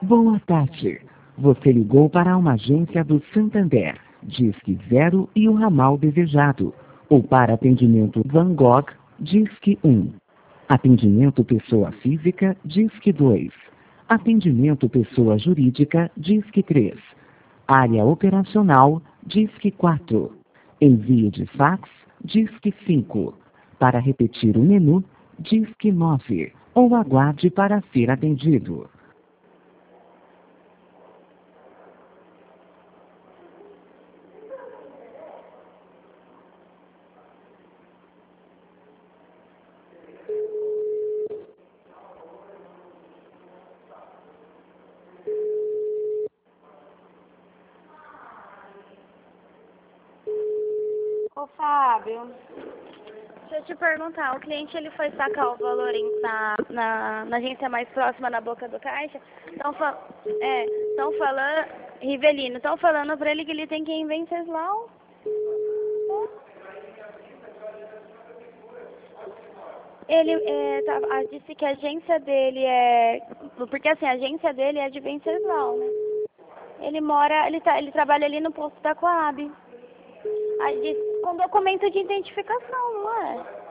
Boa tarde. Você ligou para uma agência do Santander, Disque 0 e o ramal desejado. Ou para atendimento Van Gogh, Disque 1. Atendimento pessoa física, Disque 2. Atendimento pessoa jurídica, Disque 3. Área operacional, Disque 4. Envio de fax, Disque 5. Para repetir o menu, Disque 9. Ou aguarde para ser atendido. Ô Fábio, deixa eu te perguntar, o cliente ele foi sacar o valor na agência mais próxima na boca do caixa? Estão falando, Rivelino, estão falando pra ele que ele tem que ir em Venceslau. Ele disse que a agência dele porque assim, a agência dele é de Venceslau, né? Ele trabalha ali no posto da Coab. Aí disse com documento de identificação, não é?